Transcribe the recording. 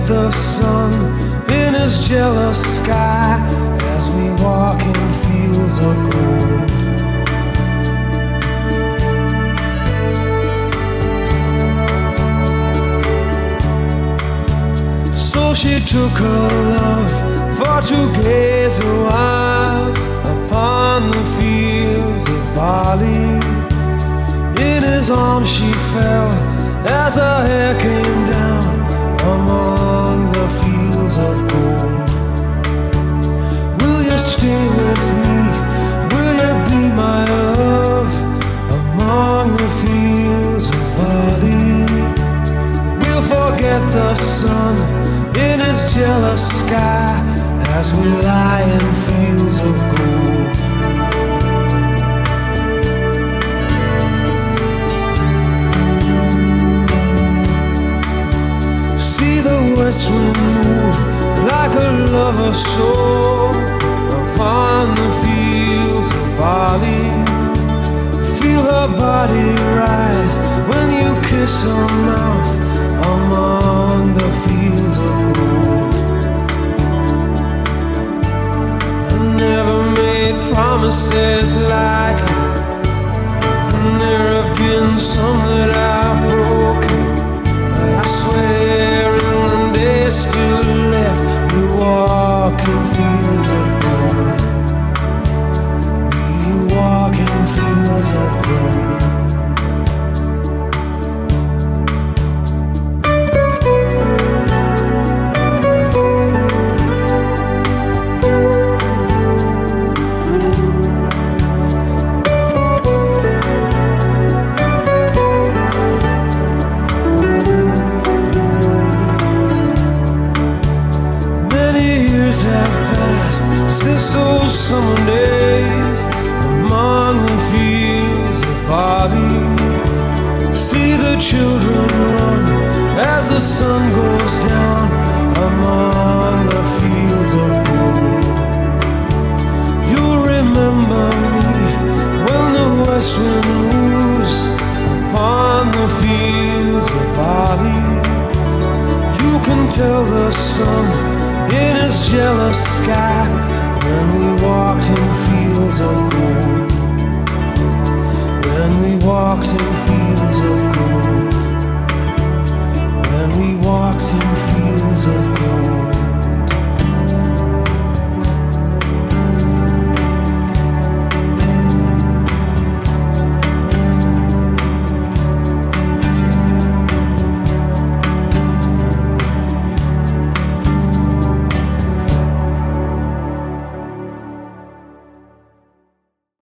the sun in his jealous sky as we walk in fields of gold. So she took her love for to gaze a while upon the fields of barley. In his arms she fell as her hair came down among the fields of gold. Will you stay with me? Will you be my love among the fields of barley? We'll forget the sun in his jealous sky as we lie in fields of gold. See the west wind move like a lover's soul upon the fields of barley. Feel her body rise when you kiss her mouth among the fields of gold. I never made promises lightly, and there have been some that I've broken, but I swear in the days still left we walk in fields of gold. We walk in fields of gold. Since those summer days among the fields of barley, see the children run as the sun goes down among the fields of gold. You'll remember me when the west wind moves upon the fields of barley. You can tell the sun in his jealous sky when we walked in fields of gold. When we walked in fields